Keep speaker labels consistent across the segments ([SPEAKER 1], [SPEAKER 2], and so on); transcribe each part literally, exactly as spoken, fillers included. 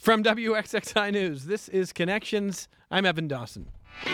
[SPEAKER 1] From W X X I News, this is Connections. I'm Evan Dawson. Oh,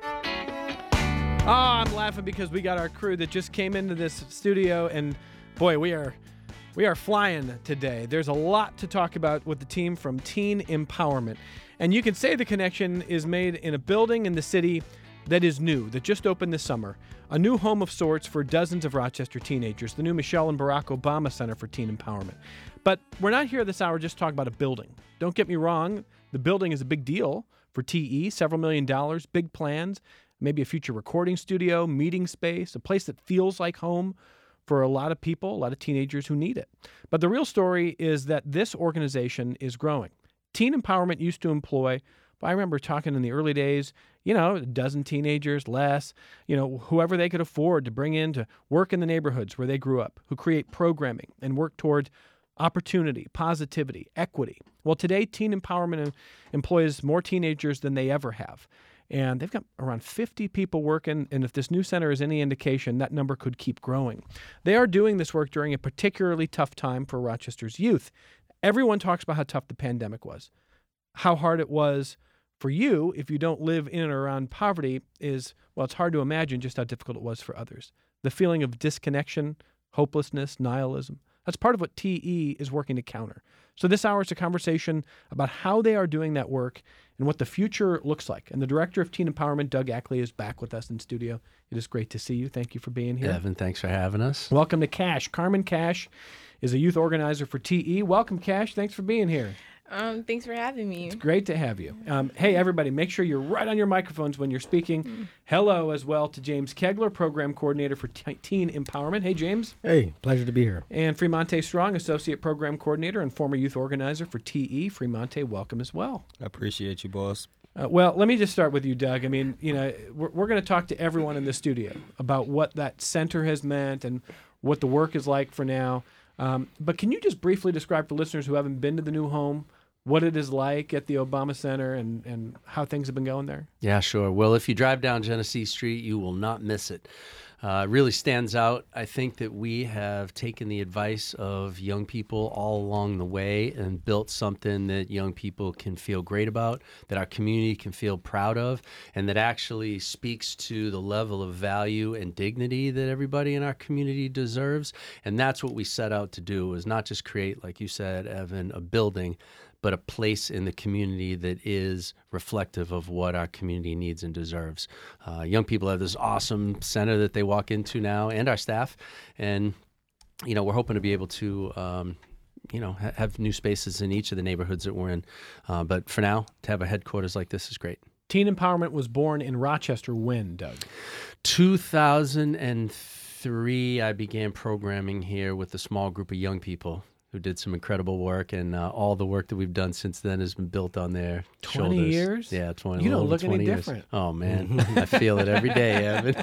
[SPEAKER 1] I'm laughing because we got our crew that just came into this studio, and boy, we are we are flying today. There's a lot to talk about with the team from Teen Empowerment. And you can say the connection is made in a building in the city that is new, that just opened this summer. A new home of sorts for dozens of Rochester teenagers, the new Michelle and Barack Obama Center for Teen Empowerment. But we're not here this hour just to talk about a building. Don't get me wrong, the building is a big deal for T E, several million dollars, big plans, maybe a future recording studio, meeting space, a place that feels like home for a lot of people, a lot of teenagers who need it. But the real story is that this organization is growing. Teen Empowerment used to employ, I remember talking in the early days, you know, a dozen teenagers, less, you know, whoever they could afford to bring in to work in the neighborhoods where they grew up, who create programming and work toward opportunity, positivity, equity. Well, today, Teen Empowerment employs more teenagers than they ever have. And they've got around fifty people working, and if this new center is any indication, that number could keep growing. They are doing this work during a particularly tough time for Rochester's youth. Everyone talks about how tough the pandemic was. How hard it was for you, if you don't live in or around poverty, is, well, it's hard to imagine just how difficult it was for others. The feeling of disconnection, hopelessness, nihilism. That's part of what T E is working to counter. So this hour is a conversation about how they are doing that work and what the future looks like. And the director of Teen Empowerment, Doug Ackley, is back with us in studio. It is great to see you. Thank you for being here.
[SPEAKER 2] Evan, thanks for having us.
[SPEAKER 1] Welcome to Cash. Carmen Cash is a youth organizer for T E. Welcome, Cash. Thanks for being here.
[SPEAKER 3] Um, thanks for having me.
[SPEAKER 1] It's great to have you. Um, hey, everybody, make sure you're right on your microphones when you're speaking. Mm. Hello as well to James Kegler, Program Coordinator for T- Teen Empowerment. Hey, James.
[SPEAKER 4] Hey, pleasure to be here.
[SPEAKER 1] And Fremonte Strong, Associate Program Coordinator and former youth organizer for T E. Fremonte, welcome as well.
[SPEAKER 5] I appreciate you, boss.
[SPEAKER 1] Uh, well, let me just start with you, Doug. I mean, you know, we're, we're going to talk to everyone in the studio about what that center has meant and what the work is like for now. Um, but can you just briefly describe for listeners who haven't been to the new home what it is like at the Obama Center and, and how things have been going there?
[SPEAKER 2] Yeah, sure. Well, if you drive down Genesee Street, you will not miss it. Uh, it really stands out. I think that we have taken the advice of young people all along the way and built something that young people can feel great about, that our community can feel proud of, and that actually speaks to the level of value and dignity that everybody in our community deserves. And that's what we set out to do, is not just create, like you said, Evan, a building, but a place in the community that is reflective of what our community needs and deserves. Uh, young people have this awesome center that they walk into now, and our staff, and you know we're hoping to be able to um, you know ha- have new spaces in each of the neighborhoods that we're in. Uh, but for now, to have a headquarters like this is great.
[SPEAKER 1] Teen Empowerment was born in Rochester when, Doug?
[SPEAKER 2] two thousand three, I began programming here with a small group of young people who did some incredible work, and uh, all the work that we've done since then has been built on their
[SPEAKER 1] twenty
[SPEAKER 2] shoulders.
[SPEAKER 1] years?
[SPEAKER 2] Yeah, twenty.
[SPEAKER 1] You don't look any
[SPEAKER 2] years.
[SPEAKER 1] different.
[SPEAKER 2] Oh, man. I feel it every day, Evan.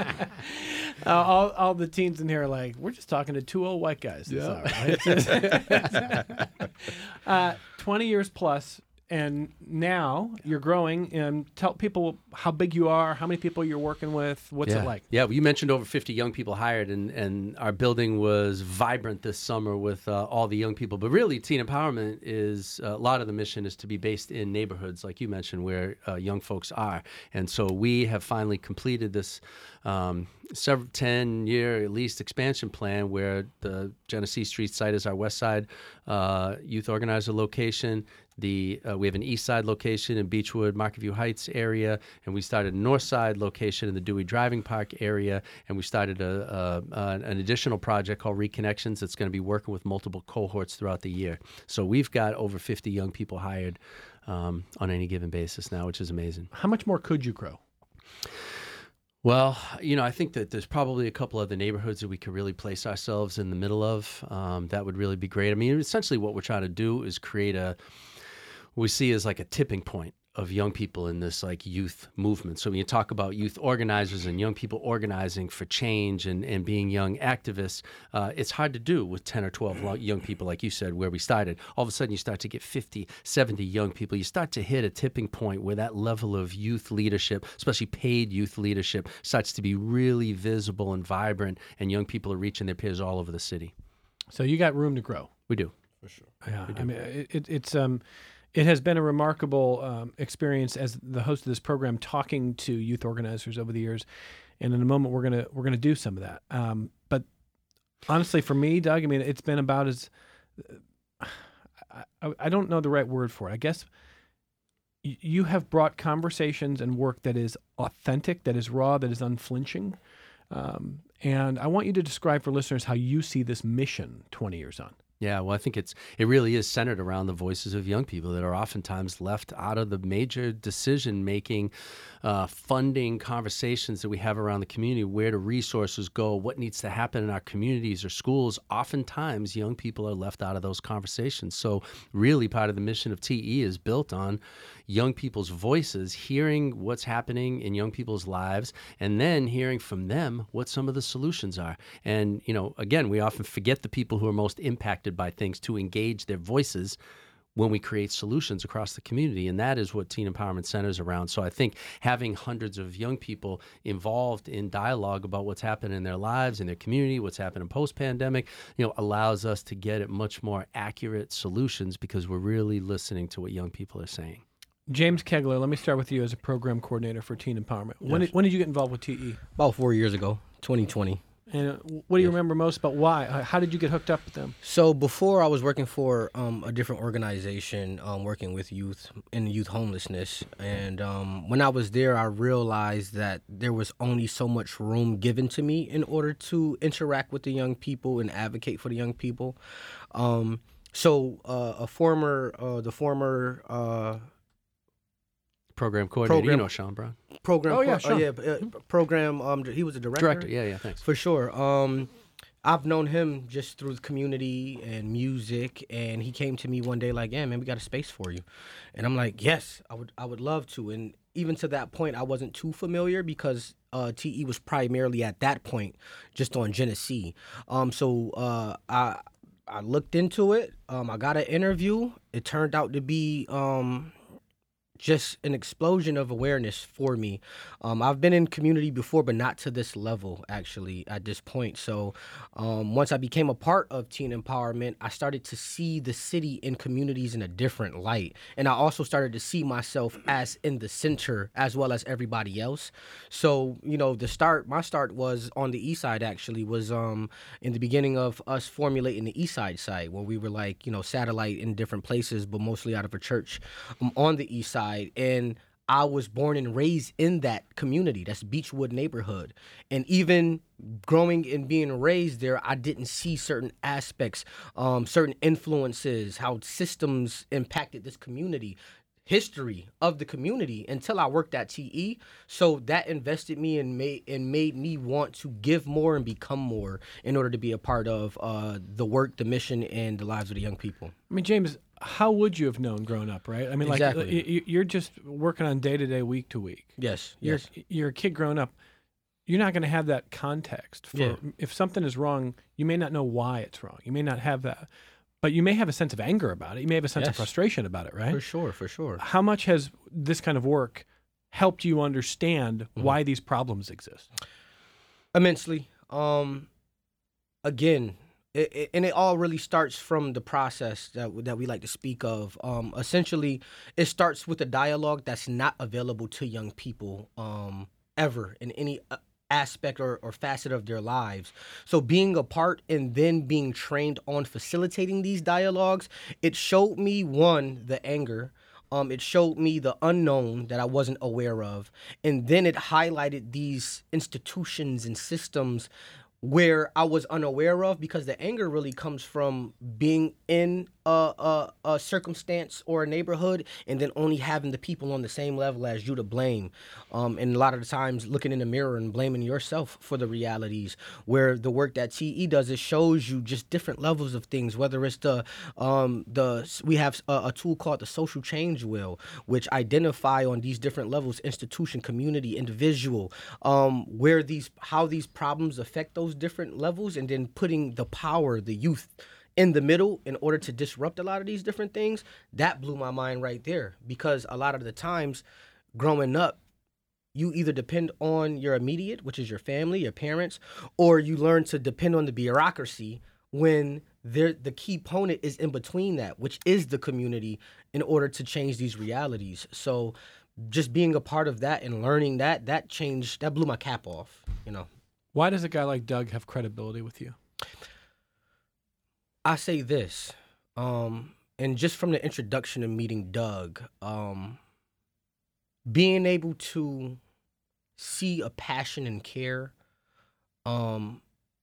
[SPEAKER 1] uh, all, all the teens in here are like, we're just talking to two old white guys. Yeah. uh, twenty years plus, and now you're growing. And tell people how big you are, how many people you're working with. What's
[SPEAKER 2] yeah.
[SPEAKER 1] it like?
[SPEAKER 2] Yeah, well, you mentioned over fifty young people hired, and, and our building was vibrant this summer with uh, all the young people. But really, Teen Empowerment is, uh, a lot of the mission is to be based in neighborhoods, like you mentioned, where uh, young folks are. And so we have finally completed this um, several ten-year at least expansion plan where the Genesee Street site is our west side uh, youth organizer location. The uh, we have an east side location in Beechwood, Market View Heights area, and we started a north side location in the Dewey Driving Park area, and we started a, a, a an additional project called Reconnections that's going to be working with multiple cohorts throughout the year. So we've got over fifty young people hired um, on any given basis now, which is amazing.
[SPEAKER 1] How much more could you grow?
[SPEAKER 2] Well, you know, I think that there's probably a couple other neighborhoods that we could really place ourselves in the middle of. Um, that would really be great. I mean, essentially what we're trying to do is create a, what we see as like a tipping point of young people in this like youth movement. So when you talk about youth organizers and young people organizing for change and, and being young activists, uh, it's hard to do with ten or twelve young people, like you said, where we started. All of a sudden you start to get fifty, seventy young people. You start to hit a tipping point where that level of youth leadership, especially paid youth leadership, starts to be really visible and vibrant, and young people are reaching their peers all over the city.
[SPEAKER 1] So you got room to grow.
[SPEAKER 2] We do.
[SPEAKER 5] For sure.
[SPEAKER 1] Yeah, I mean, it, it, it's um, It has been a remarkable um, experience as the host of this program, talking to youth organizers over the years. And in a moment, we're gonna we're gonna do some of that. Um, but honestly, for me, Doug, I mean, it's been about as I, I don't know the right word for it. I guess y- you have brought conversations and work that is authentic, that is raw, that is unflinching. Um, and I want you to describe for listeners how you see this mission twenty years on.
[SPEAKER 2] Yeah, well, I think it's it really is centered around the voices of young people that are oftentimes left out of the major decision-making, uh, funding conversations that we have around the community. Where do resources go? What needs to happen in our communities or schools? Oftentimes, young people are left out of those conversations. So really part of the mission of T E is built on young people's voices, hearing what's happening in young people's lives, and then hearing from them what some of the solutions are. And, you know, again, we often forget the people who are most impacted by things to engage their voices when we create solutions across the community. And that is what Teen Empowerment centers around. So I think having hundreds of young people involved in dialogue about what's happened in their lives, in their community, what's happening post-pandemic, you know, allows us to get at much more accurate solutions because we're really listening to what young people are saying.
[SPEAKER 1] James Kegler, let me start with you as a program coordinator for Teen Empowerment. When,
[SPEAKER 4] Yes.
[SPEAKER 1] did, when did you get involved with T E?
[SPEAKER 4] About four years ago, twenty twenty.
[SPEAKER 1] And uh, what do you
[SPEAKER 4] Yes.
[SPEAKER 1] remember most about why? Uh, How did you get hooked up with them?
[SPEAKER 4] So before I was working for um, a different organization, um, working with youth in youth homelessness. And um, when I was there, I realized that there was only so much room given to me in order to interact with the young people and advocate for the young people. Um, so uh, a former, uh, the former uh,
[SPEAKER 2] Program coordinator,
[SPEAKER 4] Program-
[SPEAKER 2] you know Sean Brown.
[SPEAKER 4] program,
[SPEAKER 1] Oh, yeah,
[SPEAKER 4] uh,
[SPEAKER 1] Sean.
[SPEAKER 4] yeah, uh, program. Um, he was a director.
[SPEAKER 2] Director, yeah, yeah, thanks.
[SPEAKER 4] For sure. Um, I've known him just through the community and music, and he came to me one day like, "Yeah, man, we got a space for you," and I'm like, "Yes, I would, I would love to." And even to that point, I wasn't too familiar because uh, T E was primarily at that point just on Genesee. Um, so uh, I, I looked into it. Um, I got an interview. It turned out to be um. just an explosion of awareness for me. Um, I've been in community before, but not to this level, actually, at this point. So um, once I became a part of Teen Empowerment, I started to see the city and communities in a different light. And I also started to see myself as in the center as well as everybody else. So, you know, the start, my start was on the east side, actually, was um, in the beginning of us formulating the east side site, where we were like, you know, satellite in different places, but mostly out of a church um, on the east side. And I was born and raised in that community. That's Beechwood neighborhood. And even growing and being raised there, I didn't see certain aspects, um, certain influences, how systems impacted this community, history of the community until I worked at T E. So that invested me and made and made me want to give more and become more in order to be a part of uh, the work, the mission, and the lives of the young people.
[SPEAKER 1] I mean, James, how would you have known growing up, right? I mean, like,
[SPEAKER 4] Exactly.
[SPEAKER 1] y- y- you're just working on day to day, week to week.
[SPEAKER 4] Yes,
[SPEAKER 1] You're,
[SPEAKER 4] yes.
[SPEAKER 1] you're a kid growing up. You're not going to have that context. For,
[SPEAKER 4] Yeah.
[SPEAKER 1] If something is wrong, you may not know why it's wrong. You may not have that. But you may have a sense of anger about it. You may have a sense of
[SPEAKER 4] Yes.
[SPEAKER 1] frustration about it, right?
[SPEAKER 4] For sure, for sure.
[SPEAKER 1] How much has this kind of work helped you understand
[SPEAKER 4] Mm-hmm.
[SPEAKER 1] why these problems exist?
[SPEAKER 4] Immensely. Um, again, it, it, and it all really starts from the process that that we like to speak of. Um, essentially, it starts with a dialogue that's not available to young people um, ever in any uh, aspect or, or facet of their lives. So being a part and then being trained on facilitating these dialogues, it showed me, one, the anger. Um, it showed me the unknown that I wasn't aware of. And then it highlighted these institutions and systems where I was unaware of, because the anger really comes from being in a, a, a circumstance or a neighborhood and then only having the people on the same level as you to blame. Um, and a lot of the times looking in the mirror and blaming yourself for the realities, where the work that T E does, it shows you just different levels of things, whether it's the, um, the we have a, a tool called the social change wheel, which identify on these different levels, institution, community, individual, um, where these, how these problems affect those different levels, and then putting the power, the youth, in the middle in order to disrupt a lot of these different things. That blew my mind right there, because a lot of the times growing up, you either depend on your immediate, which is your family, your parents, or you learn to depend on the bureaucracy when there the key component is in between that, which is the community, in order to change these realities. So just being a part of that and learning that, that changed, that blew my cap off, you know.
[SPEAKER 1] Why does a guy like Doug have credibility with you?
[SPEAKER 4] I say this, um, and just from the introduction of meeting Doug, um, being able to see a passion and care, um,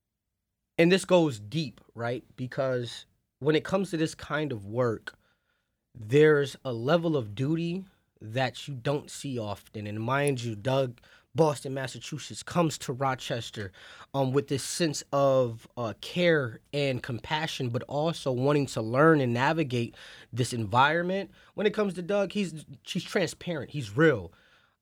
[SPEAKER 4] and this goes deep, right? Because when it comes to this kind of work, there's a level of duty that you don't see often. And mind you, Doug, Boston, Massachusetts, comes to Rochester um, with this sense of uh, care and compassion, but also wanting to learn and navigate this environment. When it comes to Doug, he's he's transparent. He's real.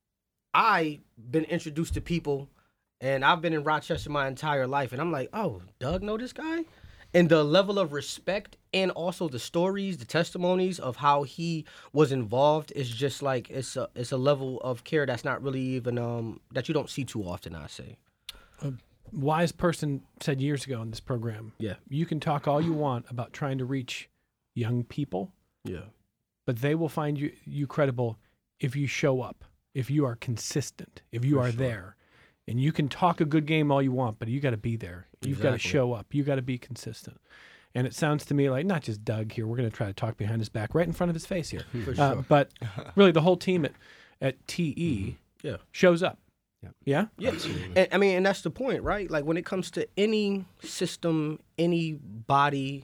[SPEAKER 4] I've been introduced to people, and I've been in Rochester my entire life, and I'm like, oh, Doug know this guy? And the level of respect and also the stories, the testimonies of how he was involved is just like, it's a it's a level of care that's not really even, um that you don't see too often, I say.
[SPEAKER 1] A wise person said years ago in this program,
[SPEAKER 4] Yeah.
[SPEAKER 1] you can talk all you want about trying to reach young people,
[SPEAKER 4] Yeah.
[SPEAKER 1] but they will find you, you credible if you show up, if you are consistent, if you
[SPEAKER 4] For
[SPEAKER 1] are
[SPEAKER 4] sure.
[SPEAKER 1] there. And you can talk a good game all you want, but you got to be there. You've got to
[SPEAKER 4] Exactly.
[SPEAKER 1] show up. You got to be consistent. And it sounds to me like not just Doug here. We're going to try to talk behind his back, right in front of his face here.
[SPEAKER 4] For
[SPEAKER 1] Uh,
[SPEAKER 4] sure.
[SPEAKER 1] but really, the whole team at at T E
[SPEAKER 4] Yeah.
[SPEAKER 1] shows up.
[SPEAKER 2] Yep.
[SPEAKER 1] Yeah.
[SPEAKER 4] Yeah, and, I mean, and that's the point, right? Like when it comes to any system, any body,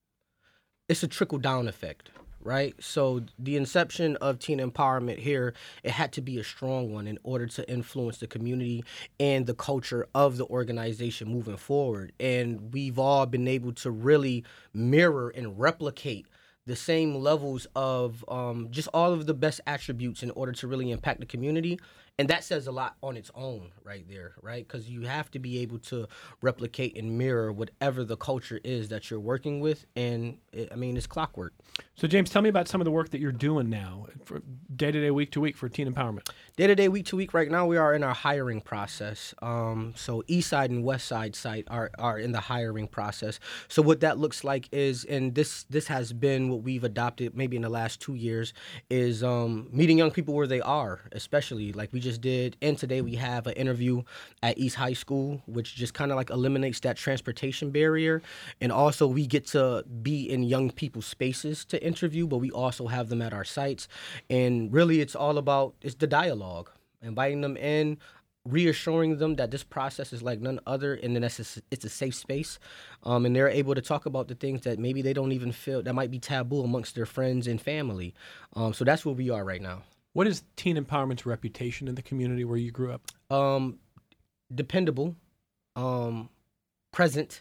[SPEAKER 4] it's a trickle down effect, right? So the inception of teen empowerment here, it had to be a strong one in order to influence the community and the culture of the organization moving forward. And we've all been able to really mirror and replicate the same levels of um, just all of the best attributes in order to really impact the community. And that says a lot on its own right there, right? Because you have to be able to replicate and mirror whatever the culture is that you're working with. And it, I mean, it's clockwork.
[SPEAKER 1] So James, tell me about some of the work that you're doing now, for day to day, week to week for teen empowerment.
[SPEAKER 4] Day to day, week to week, right now we are in our hiring process. Um, so East Side and West Side site are, are in the hiring process. So what that looks like is, and this this has been what we've adopted maybe in the last two years, is um, meeting young people where they are, especially like we just did. And today we have an interview at East High School, which just kind of like eliminates that transportation barrier. And also we get to be in young people's spaces to interview, but we also have them at our sites. And really it's all about, it's the dialogue, inviting them in, reassuring them that this process is like none other, and then that's a, it's a safe space, um, and they're able to talk about the things that maybe they don't even feel that might be taboo amongst their friends and family. Um, so that's where we are right now.
[SPEAKER 1] What is teen empowerment's reputation in the community where you grew up?
[SPEAKER 4] Um, dependable, um, present,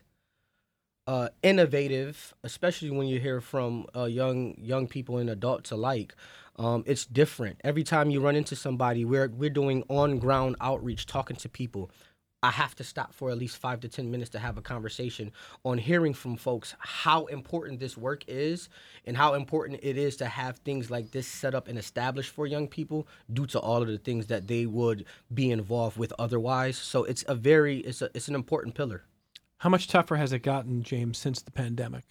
[SPEAKER 4] uh, innovative, especially when you hear from uh, young young people and adults alike. Um, it's different. Every time you run into somebody, we're we're doing on-ground outreach, talking to people. I have to stop for at least five to ten minutes to have a conversation on hearing from folks how important this work is and how important it is to have things like this set up and established for young people due to all of the things that they would be involved with otherwise. So it's a very, it's a, it's an important pillar.
[SPEAKER 1] How much tougher has it gotten, James, since the pandemic?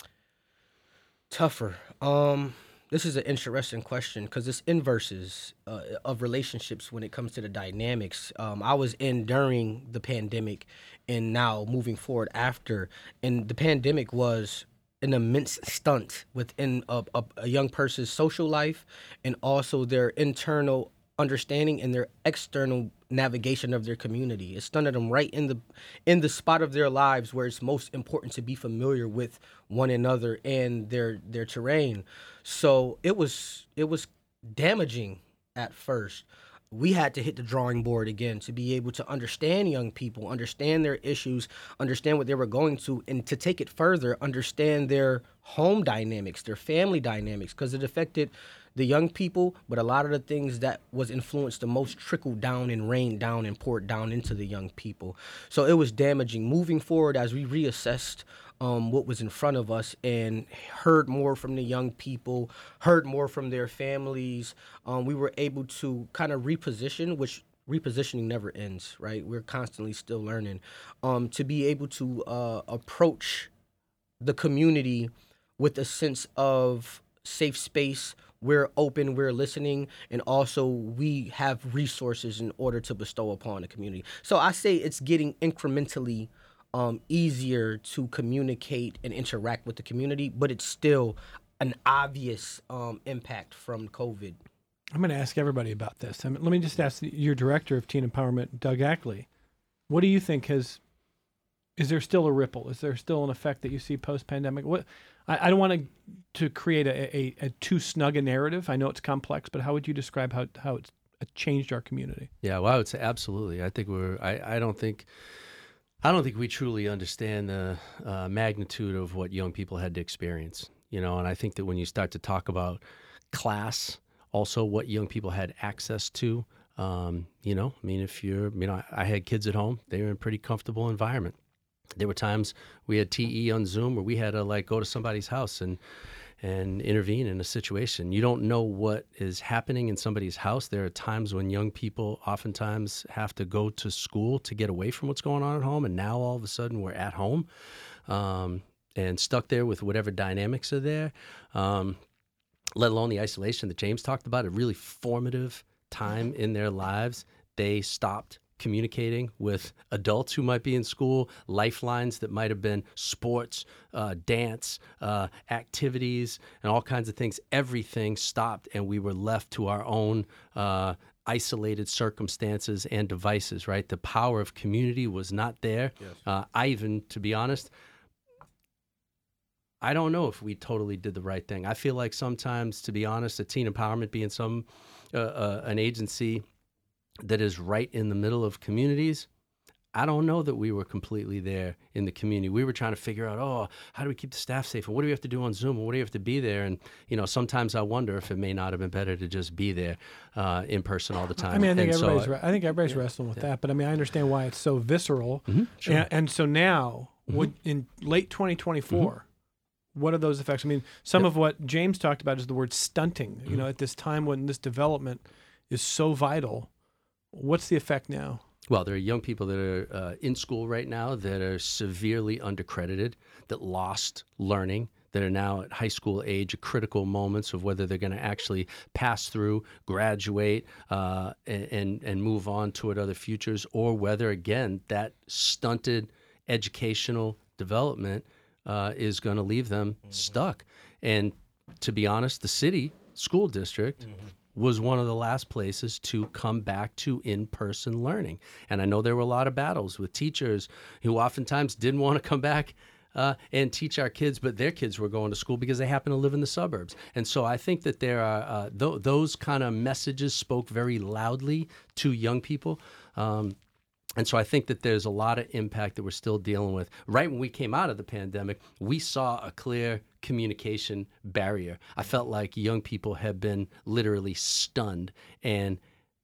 [SPEAKER 4] Tougher. Um, this is an interesting question because it's inverses uh, of relationships when it comes to the dynamics. Um, I was in during the pandemic and now moving forward after. And the pandemic was an immense stunt within a, a, a young person's social life and also their internal understanding and their external navigation of their community. It stunted them right in the in the spot of their lives where it's most important to be familiar with one another and their their terrain. So it was it was damaging at first. We had to hit the drawing board again to be able to understand young people, understand their issues, understand what they were going to, and to take it further, understand their home dynamics, their family dynamics, because it affected the young people, but a lot of the things that was influenced the most trickled down and rained down and poured down into the young people. So it was damaging. Moving forward, as we reassessed um, what was in front of us and heard more from the young people, heard more from their families, um, we were able to kind of reposition, which repositioning never ends, right? We're constantly still learning, um, to be able to uh, approach the community with a sense of safe space. We're open, we're listening, and also we have resources in order to bestow upon the community. So I say it's getting incrementally um, easier to communicate and interact with the community, but it's still an obvious um, impact from COVID.
[SPEAKER 1] I'm going to ask everybody about this. I mean, let me just ask your director of teen empowerment, Doug Ackley. What do you think has, is there still a ripple? Is there still an effect that you see post-pandemic? What I, I don't want to to create a, a, a too snug a narrative. I know it's complex, but how would you describe how, how it's changed our community?
[SPEAKER 2] Yeah, well, I would say absolutely. I think we're, I, I don't think, I don't think we truly understand the uh, magnitude of what young people had to experience, you know, and I think that when you start to talk about class, also what young people had access to, um, you know, I mean, if you're, you know, I, I had kids at home, they were in a pretty comfortable environment. There were times we had T E on Zoom where we had to like go to somebody's house and and intervene in a situation. You don't know what is happening in somebody's house. There are times when young people oftentimes have to go to school to get away from what's going on at home, and now all of a sudden we're at home um, and stuck there with whatever dynamics are there, um, let alone the isolation that James talked about, a really formative time in their lives. They stopped communicating with adults who might be in school, lifelines that might have been sports, uh, dance, uh, activities, and all kinds of things. Everything stopped, and we were left to our own uh, isolated circumstances and devices, right? The power of community was not there. Yes. Uh, I even, to be honest, I don't know if we totally did the right thing. I feel like sometimes, to be honest, a teen empowerment being some uh, uh, an agency that is right in the middle of communities, I don't know that we were completely there in the community. We were trying to figure out, oh, how do we keep the staff safe? And what do we have to do on Zoom? And what do you have to be there? And, you know, sometimes I wonder if it may not have been better to just be there uh, in person all the time.
[SPEAKER 1] I mean, I think
[SPEAKER 2] and
[SPEAKER 1] everybody's,
[SPEAKER 2] so,
[SPEAKER 1] re- I think everybody's
[SPEAKER 2] yeah,
[SPEAKER 1] wrestling with
[SPEAKER 2] yeah.
[SPEAKER 1] that. But, I mean, I understand why it's so visceral.
[SPEAKER 2] Mm-hmm, sure.
[SPEAKER 1] and, and so now,
[SPEAKER 2] Mm-hmm.
[SPEAKER 1] would, in late twenty twenty-four, mm-hmm. what are those effects? I mean, some
[SPEAKER 2] yep.
[SPEAKER 1] of what James talked about is the word stunting. Mm-hmm. You know, at this time when this development is so vital, what's the effect now?
[SPEAKER 2] Well, there are young people that are uh, in school right now that are severely undercredited, that lost learning, that are now at high school age, at critical moments of whether they're going to actually pass through, graduate, uh, and and move on toward other futures, or whether, again, that stunted educational development uh, is going to leave them mm-hmm. stuck. And to be honest, the city school district mm-hmm. was one of the last places to come back to in-person learning. And I know there were a lot of battles with teachers who oftentimes didn't want to come back uh, and teach our kids, but their kids were going to school because they happen to live in the suburbs. And so I think that there are uh, th- those kind of messages spoke very loudly to young people. Um, And so I think that there's a lot of impact that we're still dealing with. Right when we came out of the pandemic, we saw a clear communication barrier. I felt like young people had been literally stunned and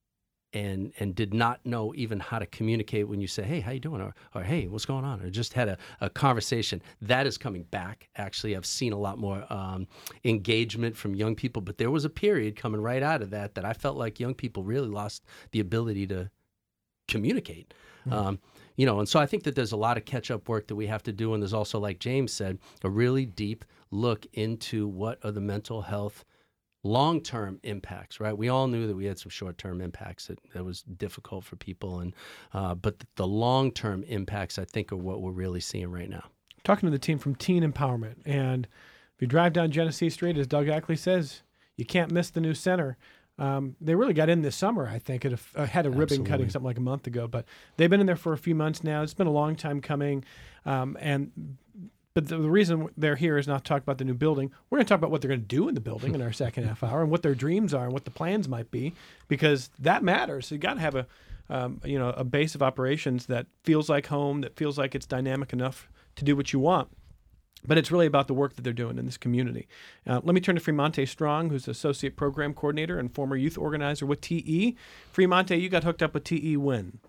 [SPEAKER 2] and and did not know even how to communicate when you say, hey, how you doing? Or, or hey, what's going on? Or just had a, a conversation. That is coming back. Actually, I've seen a lot more um, engagement from young people. But there was a period coming right out of that that I felt like young people really lost the ability to communicate. Mm-hmm. Um, you know, and so I think that there's a lot of catch-up work that we have to do, and there's also, like James said, a really deep look into what are the mental health long-term impacts, right? We all knew that we had some short-term impacts that, that was difficult for people, and uh, but the long-term impacts, I think, are what we're really seeing right now.
[SPEAKER 1] Talking to the team from Teen Empowerment, and if you drive down Genesee Street, as Doug Ackley says, you can't miss the new center. Um, they really got in this summer, I think. It uh, had a ribbon
[SPEAKER 2] Absolutely.
[SPEAKER 1] cutting something like a month ago, but they've been in there for a few months now. It's been a long time coming, um, and but the, the reason they're here is not to talk about the new building. We're going to talk about what they're going to do in the building in our second half hour, and what their dreams are, and what the plans might be, because that matters. So you got to have a um, you know a base of operations that feels like home, that feels like it's dynamic enough to do what you want. But it's really about the work that they're doing in this community. Uh, let me turn to Fremonte Strong, who's Associate Program Coordinator and former youth organizer with T E. Fremonte, you got hooked up with T E when?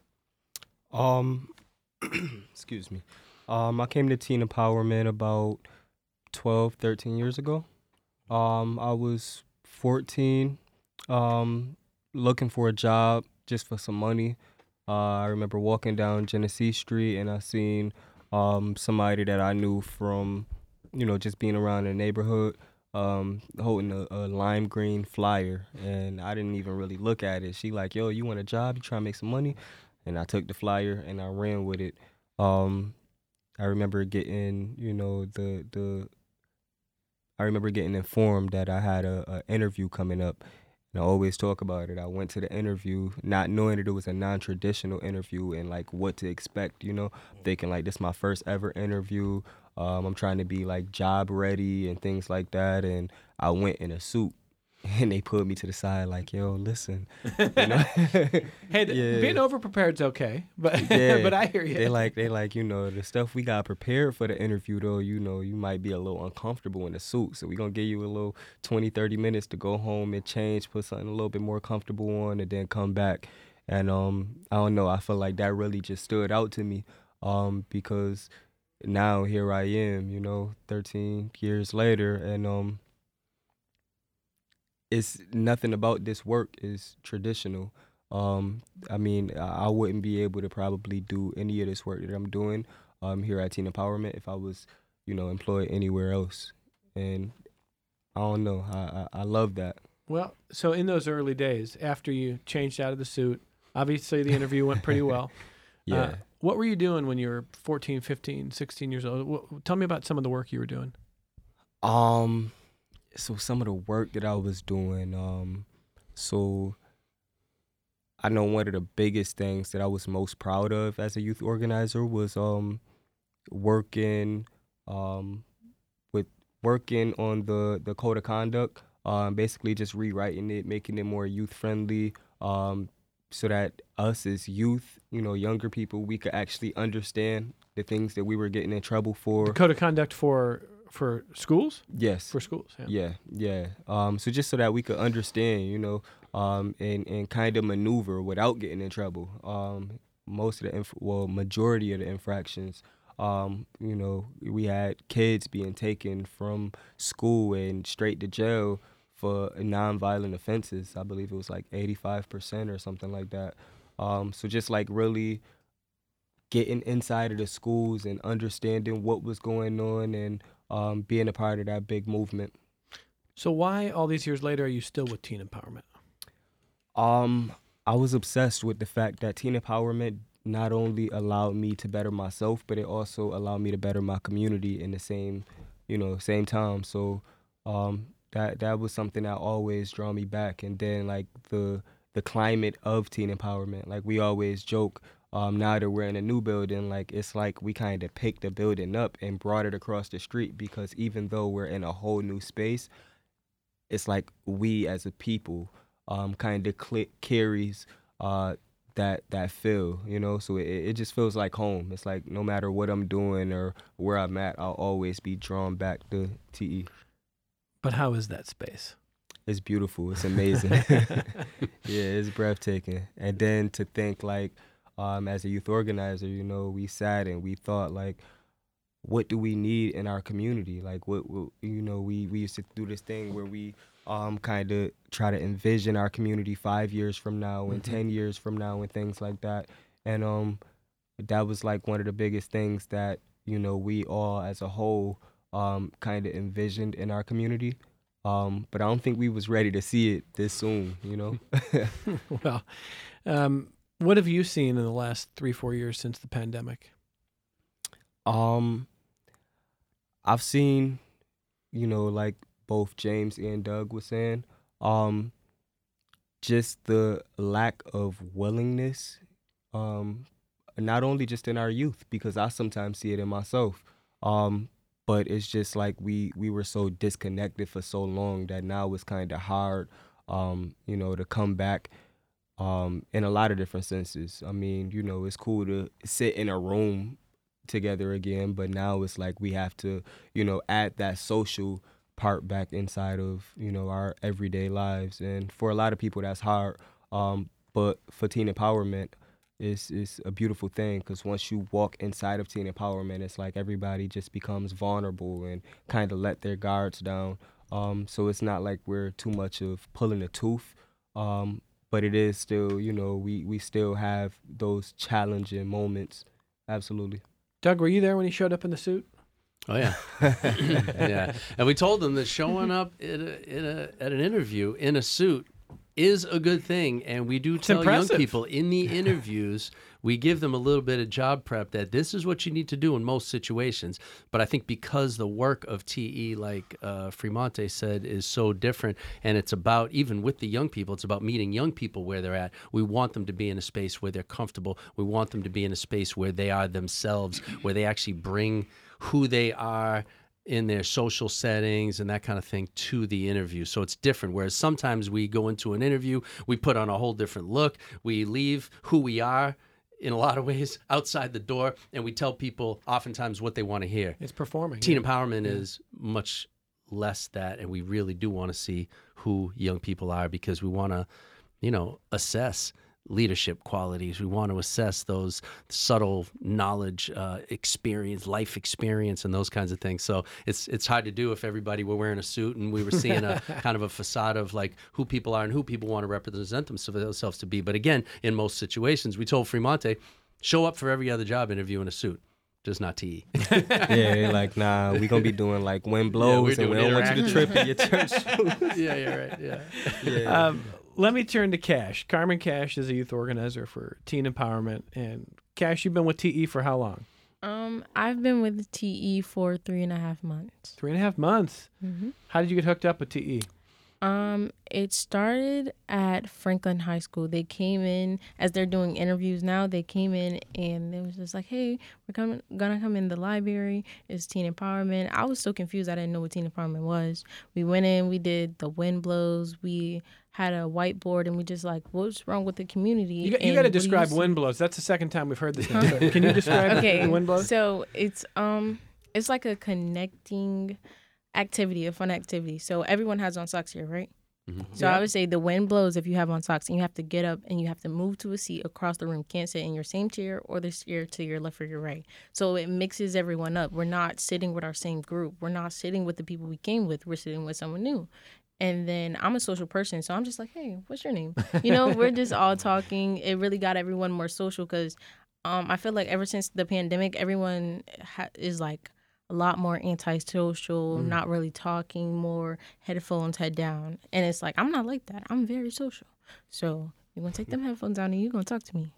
[SPEAKER 5] Um, excuse me. Um, I came to Teen Empowerment about twelve, thirteen years ago. Um, I was fourteen, um, looking for a job just for some money. Uh, I remember walking down Genesee Street and I seen um, somebody that I knew from you know, just being around the neighborhood, um, holding a, a lime green flyer, and I didn't even really look at it. She like, yo, you want a job? You trying to make some money? And I took the flyer and I ran with it. Um, I remember getting, you know, the the. I remember getting informed that I had a, a interview coming up, and I always talk about it. I went to the interview not knowing that it was a non-traditional interview and like what to expect, you know, thinking like this is my first ever interview. Um, I'm trying to be like job ready and things like that, and I went in a suit. And they put me to the side like, yo, listen. You know?
[SPEAKER 1] Hey, th-
[SPEAKER 5] Yeah.
[SPEAKER 1] being overprepared's okay, but
[SPEAKER 5] Yeah.
[SPEAKER 1] but I hear you.
[SPEAKER 5] They like, they like, you know, the stuff we got prepared for the interview, though, you know, you might be a little uncomfortable in the suit. So we're going to give you a little twenty, thirty minutes to go home and change, put something a little bit more comfortable on, and then come back. And um, I don't know, I feel like that really just stood out to me um, because now here I am, you know, thirteen years later, and um. It's nothing about this work is traditional. Um, I mean, I I wouldn't be able to probably do any of this work that I'm doing um, here at Teen Empowerment if I was, you know, employed anywhere else. And I don't know. I, I, I love that.
[SPEAKER 1] Well, so in those early days, after you changed out of the suit, obviously the interview went pretty well.
[SPEAKER 5] Yeah.
[SPEAKER 1] Uh, what were you doing when you were fourteen, fifteen, sixteen years old? Wh- Tell me about some of the work you were doing.
[SPEAKER 5] Um, so some of the work that I was doing, um, so I know one of the biggest things that I was most proud of as a youth organizer was um working um with working on the the code of conduct, um basically just rewriting it, making it more youth friendly, um so that us as youth, you know, younger people, we could actually understand the things that we were getting in trouble for.
[SPEAKER 1] The code of conduct for for schools?
[SPEAKER 5] Yes.
[SPEAKER 1] For schools, yeah.
[SPEAKER 5] Yeah, yeah. Um, so just so that we could understand, you know, um, and, and kind of maneuver without getting in trouble. Um, most of the, inf- well, majority of the infractions, um, you know, we had kids being taken from school and straight to jail for nonviolent offenses. I believe it was like eighty-five percent or something like that. Um, so just like really getting inside of the schools and understanding what was going on and um, being a part of that big movement.
[SPEAKER 1] So why, all these years later, are you still with Teen Empowerment?
[SPEAKER 5] Um, I was obsessed with the fact that Teen Empowerment not only allowed me to better myself, but it also allowed me to better my community in the same, you know, same time. So um, that that was something that always draw me back. And then like the the climate of Teen Empowerment, like we always joke. Um, now that we're in a new building, like it's like we kind of picked the building up and brought it across the street, because even though we're in a whole new space, it's like we as a people um, kind of cl- carries uh, that that feel, you know. So it, it just feels like home. It's like no matter what I'm doing or where I'm at, I'll always be drawn back to T E.
[SPEAKER 1] But how is that space?
[SPEAKER 5] It's beautiful. It's amazing. Yeah, it's breathtaking. And then to think like, Um, as a youth organizer, you know, we sat and we thought like, what do we need in our community? Like, what, what you know, we, we used to do this thing where we um, kind of try to envision our community five years from now and mm-hmm. ten years from now and things like that. And um, that was like one of the biggest things that, you know, we all as a whole um, kind of envisioned in our community. Um, but I don't think we was ready to see it this soon, you know?
[SPEAKER 1] Well, um, what have you seen in the last three, four years since the pandemic?
[SPEAKER 5] Um, I've seen, you know, like both James and Doug were saying, um, just the lack of willingness, um, not only just in our youth, because I sometimes see it in myself, um, but it's just like we, we were so disconnected for so long that now it's kind of hard, um, you know, to come back. Um, in a lot of different senses. I mean, you know, it's cool to sit in a room together again, but now it's like we have to, you know, add that social part back inside of, you know, our everyday lives. And for a lot of people, that's hard. Um, but for Teen Empowerment, it's, it's a beautiful thing, because once you walk inside of Teen Empowerment, it's like everybody just becomes vulnerable and kind of let their guards down. Um, so it's not like we're too much of pulling a tooth. Um, But it is still, you know, we, we still have those challenging moments. Absolutely.
[SPEAKER 1] Doug, were you there when he showed up in the suit?
[SPEAKER 2] Oh yeah, yeah. And we told them that showing up in a, in a, at an interview in a suit is a good thing, and we do tell young
[SPEAKER 1] impressive.
[SPEAKER 2] people in the interviews, we give them a little bit of job prep that this is what you need to do in most situations. But I think because the work of T E, like uh, Fremonte said, is so different, and it's about, even with the young people, it's about meeting young people where they're at. We want them to be in a space where they're comfortable. We want them to be in a space where they are themselves, where they actually bring who they are in their social settings and that kind of thing to the interview. So it's different. Whereas sometimes we go into an interview, we put on a whole different look, we leave who we are in a lot of ways outside the door, and we tell people oftentimes what they want to hear.
[SPEAKER 1] It's performing.
[SPEAKER 2] Teen
[SPEAKER 1] yeah.
[SPEAKER 2] empowerment is much less that, and we really do want to see who young people are, because we want to, you know, assess leadership qualities. We want to assess those subtle knowledge, uh, experience, life experience, and those kinds of things. So it's it's hard to do if everybody were wearing a suit and we were seeing a kind of a facade of like who people are and who people want to represent themselves to be. But again, in most situations, we told Fremonte, show up for every other job interview in a suit. Just not T E.
[SPEAKER 5] Yeah, they're like, nah, we gonna be doing like wind blows,
[SPEAKER 2] we're
[SPEAKER 5] and we
[SPEAKER 2] doing
[SPEAKER 5] don't want you to trip in your church shoes.
[SPEAKER 2] yeah, yeah, right. Yeah.
[SPEAKER 5] Yeah.
[SPEAKER 1] Um, let me turn to Cash. Carmen Cash is a youth organizer for Teen Empowerment. And Cash, you've been with T E for how long?
[SPEAKER 3] Um, I've been with T E for three and a half months.
[SPEAKER 1] Three and a half months.
[SPEAKER 3] Mm-hmm.
[SPEAKER 1] How did you get hooked up with T E?
[SPEAKER 3] Um, it started at Franklin High School. They came in, as they're doing interviews now, they came in and it was just like, hey, we're coming, gonna come in the library. It's Teen Empowerment. I was so confused. I didn't know what Teen Empowerment was. We went in, we did the wind blows. We had a whiteboard and we just like, what's wrong with the community?
[SPEAKER 1] You, got- you
[SPEAKER 3] And
[SPEAKER 1] got to
[SPEAKER 3] what do you
[SPEAKER 1] describe
[SPEAKER 3] see?
[SPEAKER 1] wind blows. That's the second time we've heard this name. So can you describe
[SPEAKER 3] Okay,
[SPEAKER 1] the wind blows?
[SPEAKER 3] so it's um, it's like a connecting activity, a fun activity. So everyone has on socks here, right? So
[SPEAKER 1] Yeah.
[SPEAKER 3] I would say the wind blows if you have on socks and you have to get up and you have to move to a seat across the room. Can't sit in your same chair or the chair to your left or your right. So it mixes everyone up. We're not sitting with our same group. We're not sitting with the people we came with. We're sitting with someone new. And then I'm a social person, so I'm just like, hey, what's your name? You know, we're just all talking. It really got everyone more social because um, I feel like ever since the pandemic, everyone ha- is like a lot more antisocial,
[SPEAKER 1] Mm.
[SPEAKER 3] not really talking, more headphones, head down. And it's like, I'm not like that. I'm very social. So you're going to take them headphones down and you're going to talk to me.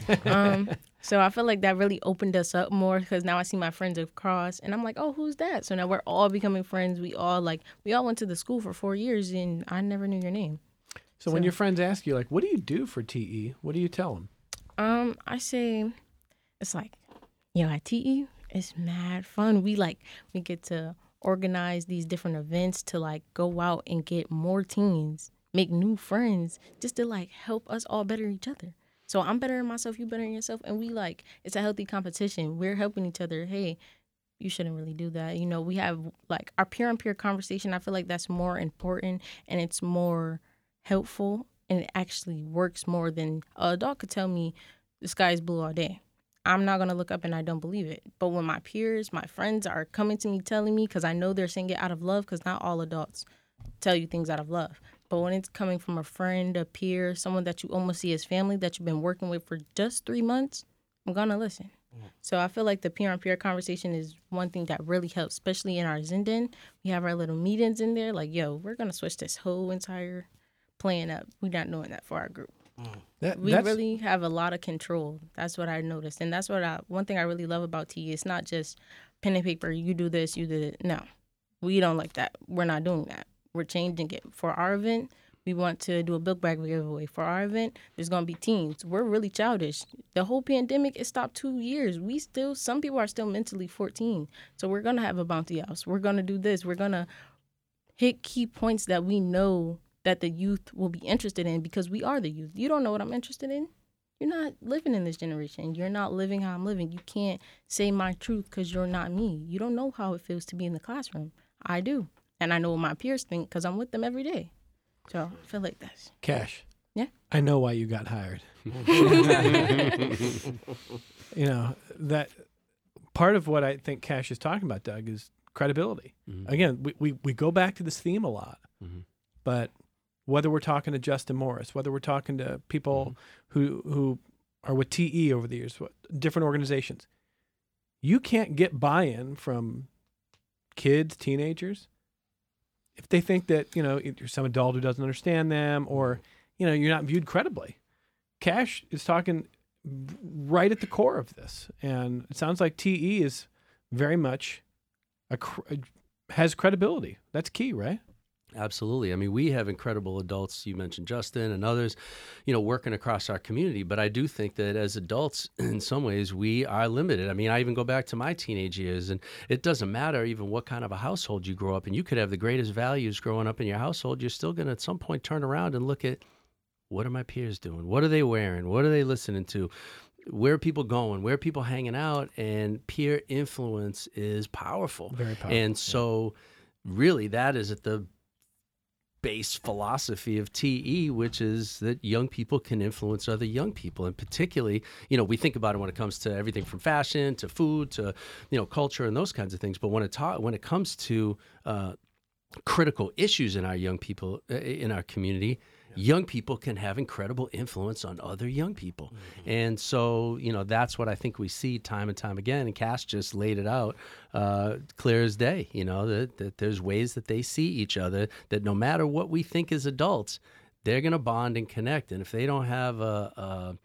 [SPEAKER 3] um, so I feel like that really opened us up more because now I see my friends across and I'm like, oh, who's that? So now we're all becoming friends. We all like, we all went to the school for four years and I never knew your name.
[SPEAKER 1] So when
[SPEAKER 3] So-
[SPEAKER 1] your friends ask you, like, what do you do for T E? What do you tell them?
[SPEAKER 3] Um, I say it's like, yo, at T E, it's mad fun. We like we get to organize these different events to like go out and get more teens, make new friends, just to like help us all better each other. So I'm better than myself, you better than yourself, and we like it's a healthy competition. We're helping each other. Hey, you shouldn't really do that. You know, we have like our peer on peer conversation. I feel like that's more important and it's more helpful and it actually works more than a adult could tell me the sky is blue all day. I'm not going to look up and I don't believe it. But when my peers, my friends are coming to me telling me, because I know they're saying it out of love, because not all adults tell you things out of love. But when it's coming from a friend, a peer, someone that you almost see as family that you've been working with for just three months, I'm going to listen. So I feel like the peer-on-peer conversation is one thing that really helps, especially in our Zindan. We have our little meetings in there like, yo, we're going to switch this whole entire plan up. We're not doing that for our group.
[SPEAKER 1] That,
[SPEAKER 3] We
[SPEAKER 1] that's,
[SPEAKER 3] really have a lot of control. That's what I noticed. And that's what I, one thing I really love about T E. It's not just pen and paper, you do this, you do it. No, we don't like that. We're not doing that. We're changing it. For our event, we want to do a book bag giveaway. For our event, there's going to be teens. We're really childish. The whole pandemic, it stopped two years. We still, some people are still mentally fourteen. So we're going to have a bounty house. We're going to do this. We're going to hit key points that we know that the youth will be interested in because we are the youth. You don't know what I'm interested in. You're not living in this generation. You're not living how I'm living. You can't say my truth because you're not me. You don't know how it feels to be in the classroom. I do. And I know what my peers think because I'm with them every day. So I feel like that's...
[SPEAKER 1] Cash.
[SPEAKER 3] Yeah?
[SPEAKER 1] I know why you got hired. You know, that part of what I think Cash is talking about, Doug, is credibility.
[SPEAKER 2] Mhm.
[SPEAKER 1] Again, we, we, we go back to this theme a lot,
[SPEAKER 2] Mhm.
[SPEAKER 1] but whether we're talking to Justin Morris, whether we're talking to people who who are with T E over the years, what, different organizations, you can't get buy-in from kids, teenagers, if they think that, you know, you're some adult who doesn't understand them or, you know, you're not viewed credibly. Cash is talking right at the core of this. And it sounds like T E is very much a, has credibility. That's key, right?
[SPEAKER 2] Absolutely. I mean, we have incredible adults. You mentioned Justin and others, you know, working across our community. But I do think that as adults, in some ways, we are limited. I mean, I even go back to my teenage years, and it doesn't matter even what kind of a household you grow up in. You could have the greatest values growing up in your household. You're still going to at some point turn around and look at, what are my peers doing? What are they wearing? What are they listening to? Where are people going? Where are people hanging out? And peer influence is powerful.
[SPEAKER 1] Very powerful.
[SPEAKER 2] And so really that is at the base philosophy of T E, which is that young people can influence other young people. And particularly, you know, we think about it when it comes to everything from fashion to food to, you know, culture and those kinds of things. But when it ta- when it comes to uh, critical issues in our young people, uh, in our community, young people can have incredible influence on other young people. Mm-hmm. And so, you know, that's what I think we see time and time again. And Cass just laid it out uh, clear as day, you know, that, that there's ways that they see each other, that no matter what we think as adults, they're going to bond and connect. And if they don't have a, a,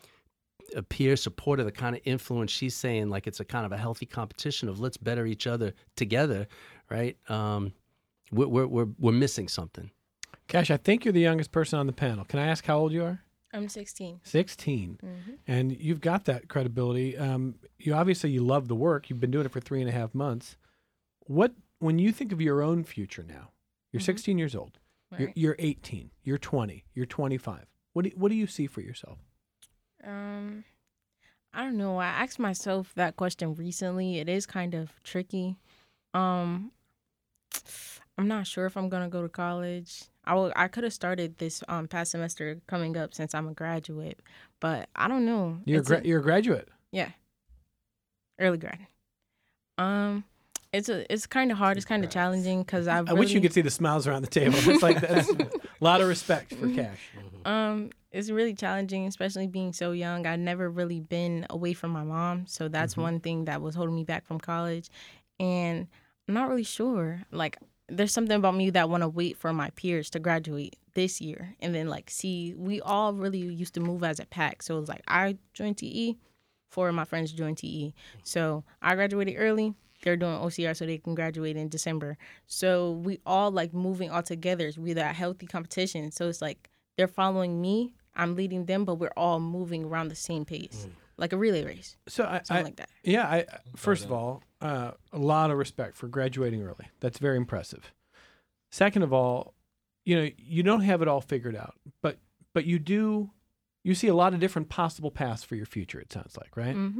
[SPEAKER 2] a peer support of the kind of influence she's saying, like it's a kind of a healthy competition of let's better each other together, right? Um, we're, we're, we're, we're missing something.
[SPEAKER 1] Cash, I think you're the youngest person on the panel. Can I ask how old you are?
[SPEAKER 3] I'm sixteen.
[SPEAKER 1] sixteen.
[SPEAKER 3] Mm-hmm.
[SPEAKER 1] And you've got that credibility. Um, you obviously you love the work. You've been doing it for three and a half months. What, when you think of your own future now, you're
[SPEAKER 3] Mm-hmm.
[SPEAKER 1] sixteen years old.
[SPEAKER 3] Right.
[SPEAKER 1] You're, you're eighteen. You're twenty. You're twenty-five. What do, what do you see for yourself?
[SPEAKER 3] Um, I don't know. I asked myself that question recently. It is kind of tricky. Um, I'm not sure if I'm gonna go to college. I will, I could have started this um past semester coming up since I'm a graduate, but I don't know.
[SPEAKER 1] You're
[SPEAKER 3] It's
[SPEAKER 1] gra-
[SPEAKER 3] a-
[SPEAKER 1] you're a graduate.
[SPEAKER 3] yeah, early grad. Um, it's a it's kind of hard. It's kind of challenging because I.
[SPEAKER 1] I wish you could see the smiles around the table. It's like that's a lot of respect for Cash.
[SPEAKER 3] Um, it's really challenging, especially being so young. I've never really been away from my mom, so that's
[SPEAKER 1] Mm-hmm.
[SPEAKER 3] one thing that was holding me back from college. And I'm not really sure. Like, there's something about me that want to wait for my peers to graduate this year, and then like see. We all really used to move as a pack, so it was like I joined T E, four of my friends joined T E. So I graduated early. They're doing O C R so they can graduate in December. So we all like moving all together. We're that healthy competition. So it's like they're following me, I'm leading them, but we're all moving around the same pace, like a relay race,
[SPEAKER 1] So I,
[SPEAKER 3] something
[SPEAKER 1] I
[SPEAKER 3] like that.
[SPEAKER 1] yeah, I first of all, uh, a lot of respect for graduating early. That's very impressive. Second of all, you know, you don't have it all figured out, but but you do. You see a lot of different possible paths for your future. It sounds like, right?
[SPEAKER 3] Mm-hmm.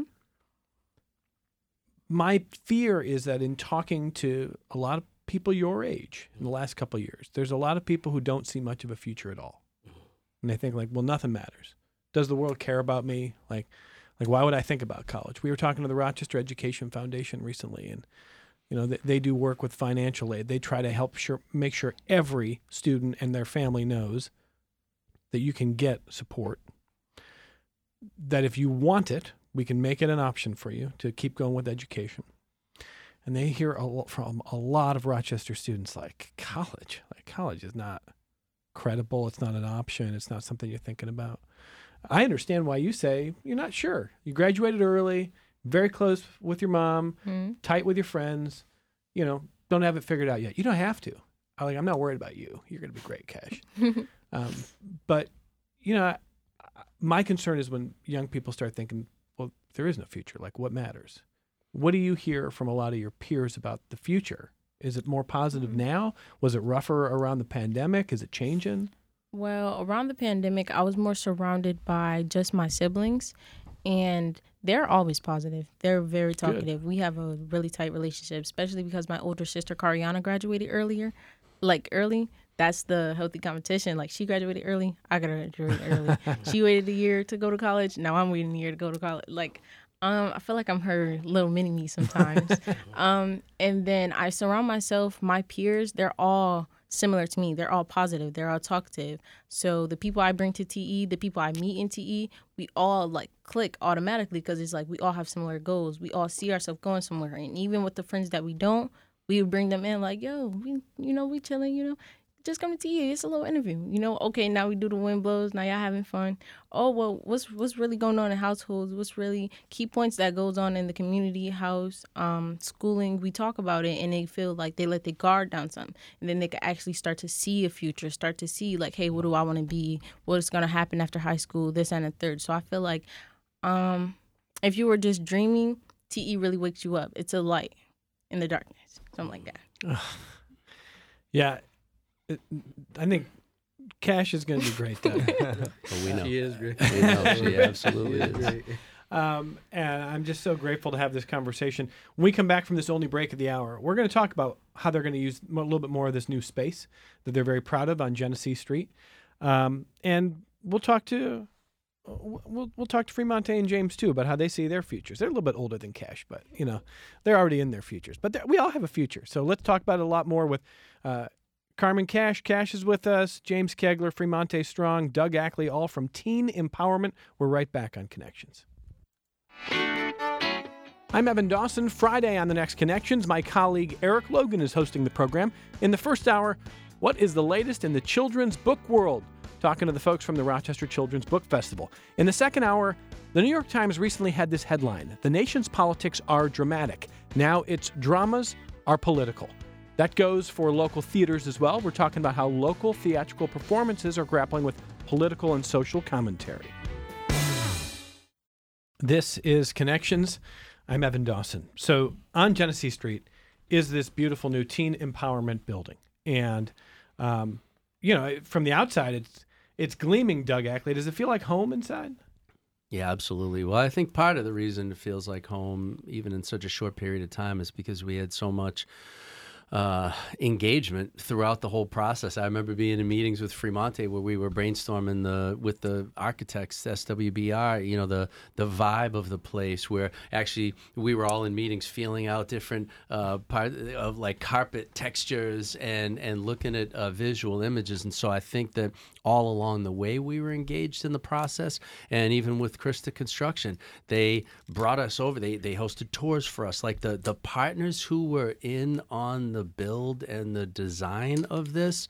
[SPEAKER 1] My fear is that in talking to a lot of people your age in the last couple of years, there's a lot of people who don't see much of a future at all. And they think like, well, nothing matters. Does the world care about me? Like, like why would I think about college? We were talking to the Rochester Education Foundation recently, and you know they, they do work with financial aid. They try to help sure make sure every student and their family knows that you can get support. That if you want it, we can make it an option for you to keep going with education. And they hear a lot from a lot of Rochester students like college, like college is not credible. It's not an option. It's not something you're thinking about. I understand why you say you're not sure. You graduated early, very close with your mom,
[SPEAKER 3] Mm-hmm.
[SPEAKER 1] tight with your friends, you know, don't have it figured out yet. You don't have to. I like, I'm not worried about you. You're going to be great, Cash. um, but, you know, I, my concern is when young people start thinking, well, there is no future. Like, what matters? What do you hear from a lot of your peers about the future? Is it more positive
[SPEAKER 3] Mm-hmm.
[SPEAKER 1] now? Was it rougher around the pandemic? Is it changing?
[SPEAKER 3] Well, around the pandemic, I was more surrounded by just my siblings, and they're always positive. They're very talkative. We have a really tight relationship, especially because my older sister, Cariana, graduated earlier, like early. That's the healthy competition. Like, she graduated early. I graduated early. She waited a year to go to college. Now I'm waiting a year to go to college. Like, um, I feel like I'm her little mini-me sometimes. um, and then I surround myself, my peers, they're all similar to me. They're all positive. They're all talkative. So the people I bring to T E, the people I meet in T E, we all like click automatically because it's like we all have similar goals. We all see ourselves going somewhere. And even with the friends that we don't, we would bring them in like, yo, we, you know, we chilling, you know, just come to T E. It's a little interview, you know. Okay, now we do the wind blows. Now y'all having fun. Oh well, what's what's really going on in households? What's really key points that goes on in the community house, um, schooling? We talk about it, and they feel like they let their guard down some, and then they can actually start to see a future, start to see like, hey, what do I want to be? What is gonna happen after high school? This and the third. So I feel like, um, if you were just dreaming, T E really wakes you up. It's a light in the darkness, something like that.
[SPEAKER 1] Yeah. It, I think Cash is going to be great, though.
[SPEAKER 2] Well, we know.
[SPEAKER 4] She is great.
[SPEAKER 2] We know. She absolutely
[SPEAKER 4] She is
[SPEAKER 2] is.
[SPEAKER 4] great.
[SPEAKER 1] Um, and I'm just so grateful to have this conversation. When we come back from this only break of the hour, we're going to talk about how they're going to use a little bit more of this new space that they're very proud of on Genesee Street. Um, and we'll talk to we'll we'll talk to Fremonte and James too about how they see their futures. They're a little bit older than Cash, but you know they're already in their futures. But we all have a future, so let's talk about it a lot more with uh, Carmen Cash. Cash is with us. James Kegler, Fremonte Strong, Doug Ackley, all from Teen Empowerment. We're right back on Connections. I'm Evan Dawson. Friday on The Next Connections, my colleague Eric Logan is hosting the program. In the first hour, what is the latest in the children's book world? Talking to the folks from the Rochester Children's Book Festival. In the second hour, the New York Times recently had this headline: the nation's politics are dramatic. Now its dramas are political. That goes for local theaters as well. We're talking about how local theatrical performances are grappling with political and social commentary. This is Connections. I'm Evan Dawson. So on Genesee Street is this beautiful new teen empowerment building. And, um, you know, from the outside, it's it's gleaming, Doug Ackley. Does it feel like home inside?
[SPEAKER 2] Yeah, absolutely. Well, I think part of the reason it feels like home, even in such a short period of time, is because we had so much uh, engagement throughout the whole process. I remember being in meetings with Fremonte where we were brainstorming the with the architects, S W B R, you know, the the vibe of the place, where actually we were all in meetings feeling out different uh, part of like carpet textures and and looking at uh, visual images. And so I think that all along the way we were engaged in the process, and even with Krista Construction, they brought us over. They they hosted tours for us. Like the the partners who were in on the build and the design of this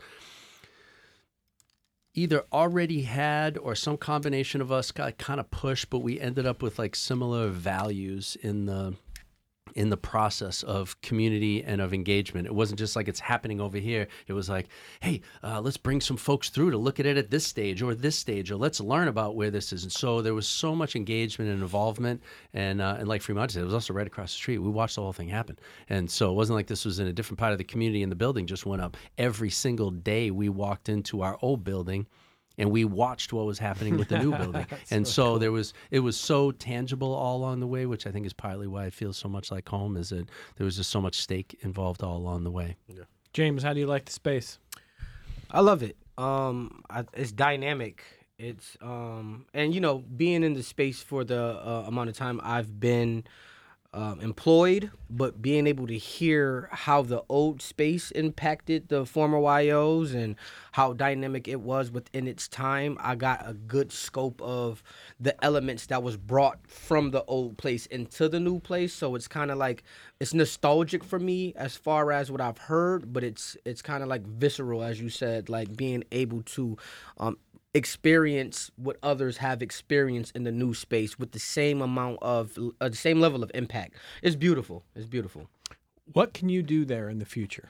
[SPEAKER 2] either already had or some combination of us got kind of pushed, but we ended up with like similar values in the in the process of community and of engagement. It wasn't just like it's happening over here. It was like, hey, uh, let's bring some folks through to look at it at this stage or this stage, or let's learn about where this is. And so there was so much engagement and involvement. And uh, and like Fremont said, it was also right across the street. We watched the whole thing happen. And so it wasn't like this was in a different part of the community and the building just went up. Every single day we walked into our old building and we watched what was happening with the new building. And so, so cool. there was, it was so tangible all along the way, which I think is partly why it feels so much like home, is that there was just so much stake involved all along the way. Yeah.
[SPEAKER 1] James, how do you like the space?
[SPEAKER 4] I love it. Um, I, it's dynamic. It's, um, and you know, being in the space for the uh, amount of time I've been Um, employed, but being able to hear how the old space impacted the former Y Os and how dynamic it was within its time, I got a good scope of the elements that was brought from the old place into the new place. So it's kind of like, it's nostalgic for me as far as what I've heard, but it's it's kind of like visceral, as you said, like being able to um, experience what others have experienced in the new space with the same amount of uh, the same level of impact. It's beautiful. It's beautiful.
[SPEAKER 1] What can you do there in the future?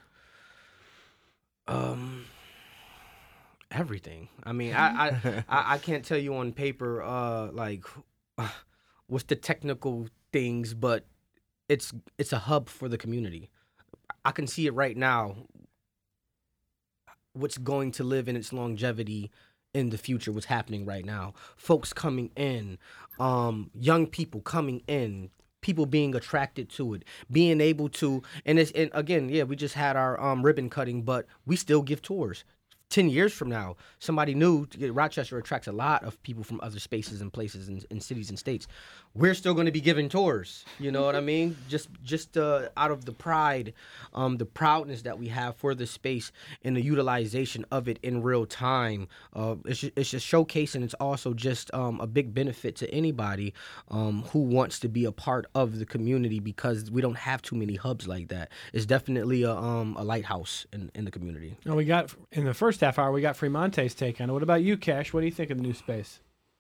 [SPEAKER 4] Um, everything. I mean, I I, I, I can't tell you on paper uh like uh, what's the technical things, but it's it's a hub for the community. I can see it right now. What's going to live in its longevity in the future, what's happening right now. Folks coming in, um, young people coming in, people being attracted to it, being able to, and it's, and again, yeah, we just had our um, ribbon cutting, but we still give tours. ten years from now, somebody new, Rochester attracts a lot of people from other spaces and places and, and cities and states. We're still going to be giving tours. You know what I mean? Just just uh, out of the pride, um, the proudness that we have for the space and the utilization of it in real time. Uh, it's, just, it's just showcasing. It's also just um, a big benefit to anybody um, who wants to be a part of the community, because we don't have too many hubs like that. It's definitely a, um, a lighthouse in, in the community.
[SPEAKER 1] Well, we got in the first half hour, we got Fremonte's take on it. What about you, Cash? What do you think of the new space?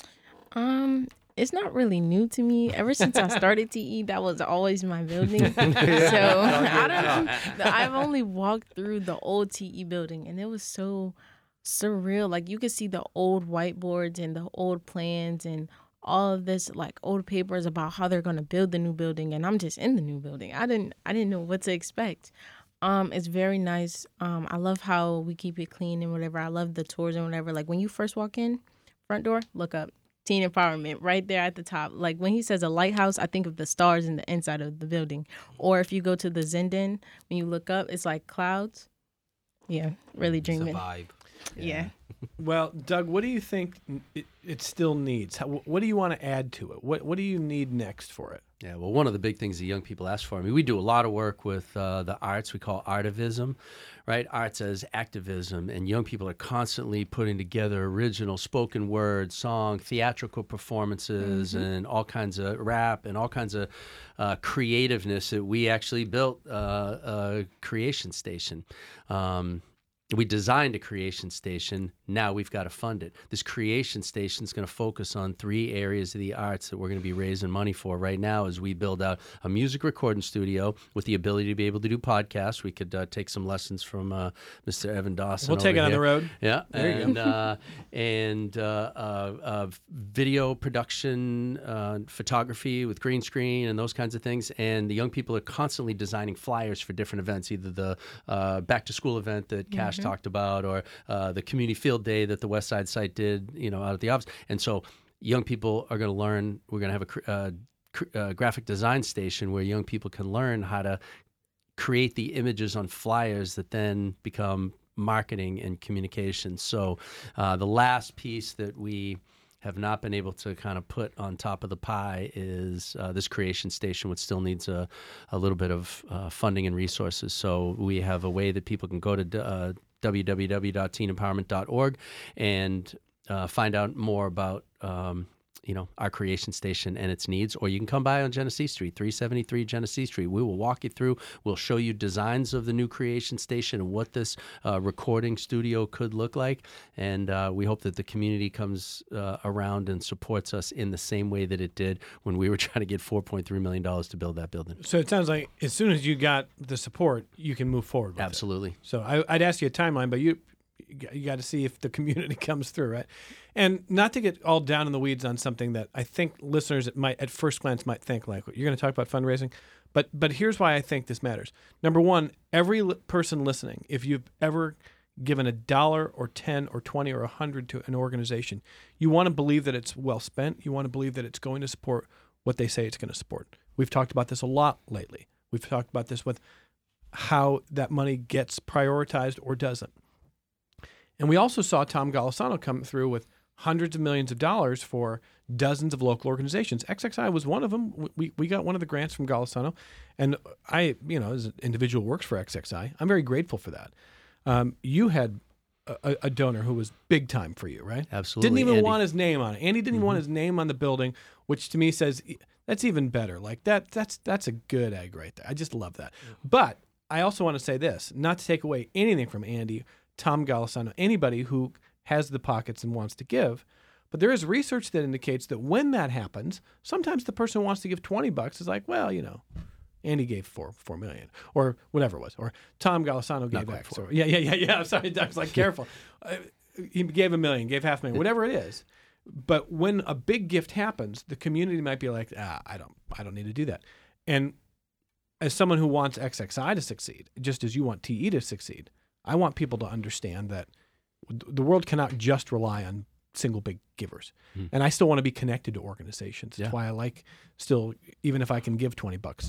[SPEAKER 3] Um, it's not really new to me. Ever since I started T E, that was always my building. So I don't. I've only walked through the old T E building, and it was so surreal. Like, you could see the old whiteboards and the old plans and all of this, like, old papers about how they're gonna build the new building, and I'm just in the new building. I didn't. I didn't know what to expect. Um, it's very nice. Um, I love how we keep it clean and whatever. I love the tours and whatever. Like, when you first walk in, front door, look up. Teen Empowerment right there at the top. Like, when he says a lighthouse, I think of the stars in the inside of the building. Or if you go to the Zindan, when you look up, it's like clouds. Yeah, really dreaming.
[SPEAKER 4] It's a vibe.
[SPEAKER 3] Yeah. yeah.
[SPEAKER 1] Well, Doug, what do you think it, it still needs? How, what do you want to add to it? What What do you need next for it?
[SPEAKER 2] Yeah, well, one of the big things that young people ask for, I mean, we do a lot of work with uh, the arts. We call artivism, right? Arts as activism, and young people are constantly putting together original spoken word, song, theatrical performances, mm-hmm. and all kinds of rap and all kinds of uh, creativeness that we actually built uh, a creation station. Um, We designed a creation station. Now we've got to fund it. This creation station is going to focus on three areas of the arts that we're going to be raising money for right now as we build out a music recording studio with the ability to be able to do podcasts. We could uh, take some lessons from uh, Mister Evan Dawson.
[SPEAKER 1] We'll take it
[SPEAKER 2] here.
[SPEAKER 1] on the road.
[SPEAKER 2] Yeah.
[SPEAKER 1] There
[SPEAKER 2] and,
[SPEAKER 1] you go.
[SPEAKER 2] uh, and uh, uh, uh, video production, uh, photography with green screen and those kinds of things. And the young people are constantly designing flyers for different events, either the uh, back-to-school event that Cash mm-hmm. talked about, or uh, the community field day that the West Side site did, you know, out at the office. And so young people are going to learn. We're going to have a uh, cr- uh, graphic design station where young people can learn how to create the images on flyers that then become marketing and communication. So uh, the last piece that we have not been able to kind of put on top of the pie is uh, this creation station, which still needs a, a little bit of uh, funding and resources. So we have a way that people can go to uh, w w w dot teen empowerment dot org and uh, find out more about um, you know, our creation station and its needs, or you can come by on Genesee Street, three seventy-three Genesee Street. We will walk you through. We'll show you designs of the new creation station and what this uh, recording studio could look like. And uh, we hope that the community comes uh, around and supports us in the same way that it did when we were trying to get four point three million dollars to build that building.
[SPEAKER 1] So it sounds like as soon as you got the support, you can move forward with
[SPEAKER 2] Absolutely.
[SPEAKER 1] it. So I, I'd ask you a timeline, but you you got to see if the community comes through, right? And not to get all down in the weeds on something that I think listeners might, at first glance, might think like, you're going to talk about fundraising, but but here's why I think this matters. Number one, every li- person listening, if you've ever given a dollar or ten or twenty or a hundred to an organization, you want to believe that it's well spent. You want to believe that it's going to support what they say it's going to support. We've talked about this a lot lately. We've talked about this with how that money gets prioritized or doesn't. And we also saw Tom Golisano come through with hundreds of millions of dollars for dozens of local organizations. X X I was one of them. We we got one of the grants from Golisano, and I, you know, as an individual who works for X X I, I'm very grateful for that. Um, you had a, a donor who was big time for you, right?
[SPEAKER 2] Absolutely.
[SPEAKER 1] Didn't even
[SPEAKER 2] Andy.
[SPEAKER 1] want his name on it. Andy didn't
[SPEAKER 2] Mm-hmm.
[SPEAKER 1] want his name on the building, which to me says that's even better. Like that, that's that's a good egg right there. I just love that. Mm-hmm. But I also want to say this, not to take away anything from Andy, Tom Golisano, anybody who has the pockets and wants to give. But there is research that indicates that when that happens, sometimes the person who wants to give twenty bucks is like, well, you know, Andy gave four four million or whatever it was, or Tom Golisano gave
[SPEAKER 2] quite
[SPEAKER 1] X.
[SPEAKER 2] four.
[SPEAKER 1] Or, yeah, yeah, yeah, yeah. I'm sorry, Doug's like, careful. Uh, he gave a million, gave half a million, whatever it is. But when a big gift happens, the community might be like, ah, I don't, I don't need to do that. And as someone who wants X X I to succeed, just as you want T E to succeed, I want people to understand that the world cannot just rely on single big givers.
[SPEAKER 2] Hmm.
[SPEAKER 1] And I still want to be connected to organizations. That's
[SPEAKER 2] Yeah.
[SPEAKER 1] why I like still, even if I can give twenty bucks,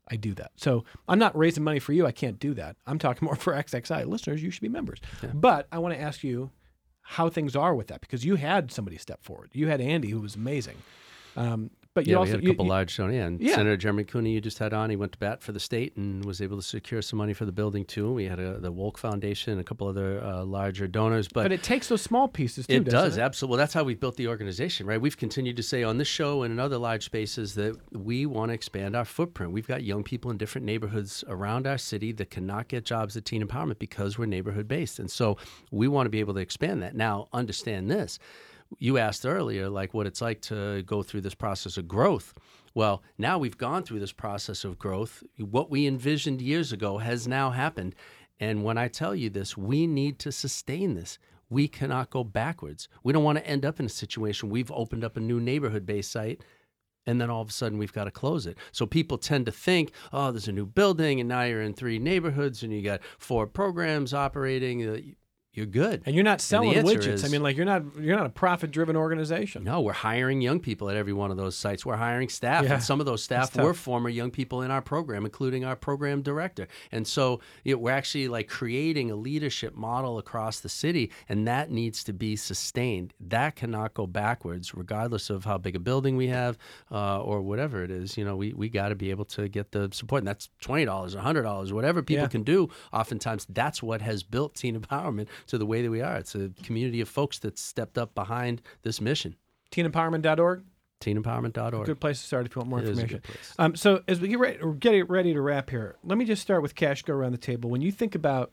[SPEAKER 1] I do that. So I'm not raising money for you. I can't do that. I'm talking more for X X I listeners. You should be members.
[SPEAKER 2] Yeah.
[SPEAKER 1] But I want to ask you how things are with that, because you had somebody step forward. You had Andy, who was amazing. Um, but you
[SPEAKER 2] yeah,
[SPEAKER 1] also
[SPEAKER 2] we had a
[SPEAKER 1] you-
[SPEAKER 2] couple
[SPEAKER 1] you-
[SPEAKER 2] large donors. And
[SPEAKER 1] Yeah.
[SPEAKER 2] Senator Jeremy Cooney, you just had on, he went to bat for the state and was able to secure some money for the building too. We had a, the Wolk Foundation, a couple other uh, larger donors. But,
[SPEAKER 1] But it takes those small pieces too.
[SPEAKER 2] it
[SPEAKER 1] doesn't
[SPEAKER 2] does,
[SPEAKER 1] it?
[SPEAKER 2] absolutely. Well, that's how we've built the organization, right? We've continued to say on this show and in other large spaces that we want to expand our footprint. We've got young people in different neighborhoods around our city that cannot get jobs at Teen Empowerment because we're neighborhood based. And so we want to be able to expand that. Now, understand this. You asked earlier, like what it's like to go through this process of growth. Well, now we've gone through this process of growth. What we envisioned years ago has now happened. And when I tell you this, we need to sustain this. We cannot go backwards. We don't want to end up in a situation we've opened up a new neighborhood-based site and then all of a sudden we've got to close it. So people tend to think, oh, there's a new building and now you're in three neighborhoods and you got four programs operating. Uh, You're good.
[SPEAKER 1] And you're not selling
[SPEAKER 2] answer
[SPEAKER 1] widgets.
[SPEAKER 2] is-
[SPEAKER 1] I mean, like you're not you're not a profit-driven organization.
[SPEAKER 2] No, we're hiring young people at every one of those sites. We're hiring staff,
[SPEAKER 1] Yeah,
[SPEAKER 2] and some of those staff
[SPEAKER 1] tough.
[SPEAKER 2] were former young people in our program, including our program director. And so you know, we're actually like creating a leadership model across the city, and that needs to be sustained. That cannot go backwards, regardless of how big a building we have uh, or whatever it is. You know, we we got to be able to get the support, and that's twenty dollars, a hundred dollars, whatever people
[SPEAKER 1] Yeah.
[SPEAKER 2] can do. Oftentimes, that's what has built teen empowerment to the way that we are. It's a community of folks that stepped up behind this mission.
[SPEAKER 1] teen empowerment dot org.
[SPEAKER 2] teen empowerment dot org.
[SPEAKER 1] Good place to start if you want more
[SPEAKER 2] It is a
[SPEAKER 1] information.
[SPEAKER 2] good place.
[SPEAKER 1] Um, so as we get ready, we're getting ready to wrap here. Let me just start with Cash. Go around the table. When you think about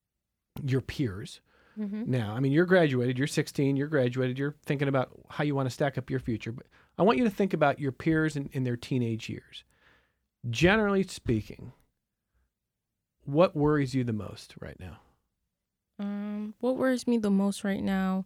[SPEAKER 1] your peers
[SPEAKER 3] Mm-hmm.
[SPEAKER 1] now, I mean, you're graduated. You're sixteen. You're graduated. You're thinking about how you want to stack up your future. But I want you to think about your peers in, in their teenage years. Generally speaking, what worries you the most right now?
[SPEAKER 3] Um, what worries me the most right now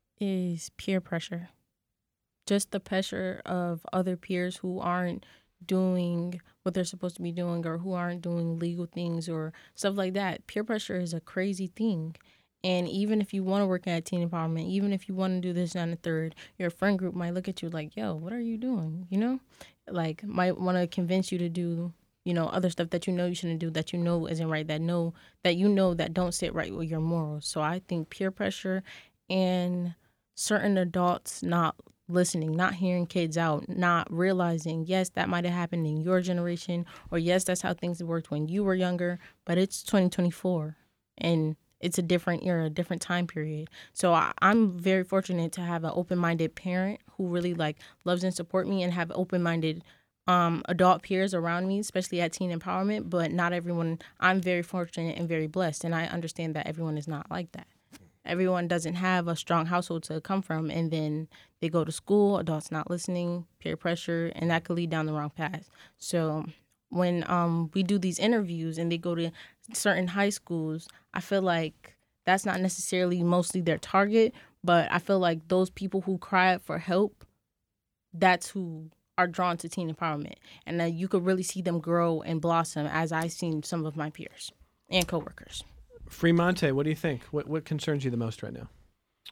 [SPEAKER 3] is peer pressure. Just the pressure of other peers who aren't doing what they're supposed to be doing or who aren't doing legal things or stuff like that. Peer pressure is a crazy thing. And even if you want to work at teen empowerment, even if you want to do this and the third, your friend group might look at you like, yo, what are you doing? You know, like might want to convince you to do, you know, other stuff that you know you shouldn't do, that you know isn't right, that know that you know that don't sit right with your morals. So I think peer pressure and certain adults not listening, not hearing kids out, not realizing, yes, that might have happened in your generation, or yes, that's how things worked when you were younger, but it's twenty twenty-four and it's a different era, a different time period. So I, I'm very fortunate to have an open-minded parent who really like loves and support me, and have open-minded um, adult peers around me, especially at Teen Empowerment. But not everyone. I'm very fortunate and very blessed, and I understand that everyone is not like that. Everyone doesn't have a strong household to come from, and then they go to school, adults not listening, peer pressure, and that could lead down the wrong path. So when um, we do these interviews and they go to certain high schools, I feel like that's not necessarily mostly their target, but I feel like those people who cry out for help, that's who are drawn to teen empowerment. And that you could really see them grow and blossom, as I've seen some of my peers and coworkers.
[SPEAKER 1] Fremonte, what do you think? What what concerns you the most right now?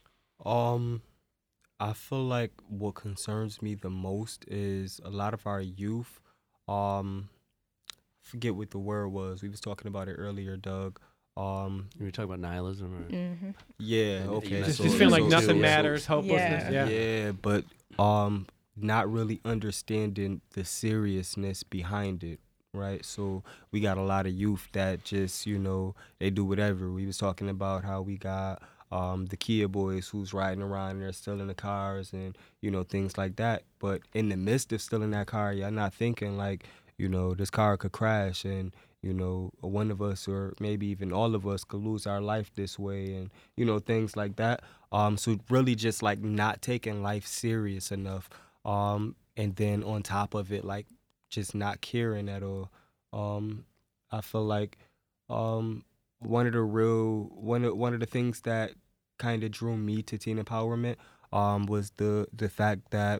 [SPEAKER 5] Um, I feel like what concerns me the most is a lot of our youth. Um, forget what the word was. We was talking about it earlier, Doug. Um,
[SPEAKER 2] You were talking about nihilism, or
[SPEAKER 3] Mm-hmm.
[SPEAKER 5] yeah,
[SPEAKER 2] And
[SPEAKER 5] okay.
[SPEAKER 1] Just,
[SPEAKER 2] so-
[SPEAKER 1] just feeling like
[SPEAKER 2] so-
[SPEAKER 1] nothing
[SPEAKER 2] so-
[SPEAKER 1] matters, hopelessness.
[SPEAKER 3] Yeah.
[SPEAKER 1] Yeah.
[SPEAKER 5] yeah, but um, not really understanding the seriousness behind it, right? So we got a lot of youth that just, you know, they do whatever. We was talking about how we got um, the Kia boys who's riding around and they're stealing the cars and, you know, things like that. But in the midst of stealing that car, you're not thinking like, you know, this car could crash and, you know, one of us or maybe even all of us could lose our life this way and, you know, things like that. Um, so really just like not taking life serious enough. Um, and then on top of it, like just not caring at all. Um, I feel like um, one of the real, one of, one of the things that kind of drew me to teen empowerment um, was the, the fact that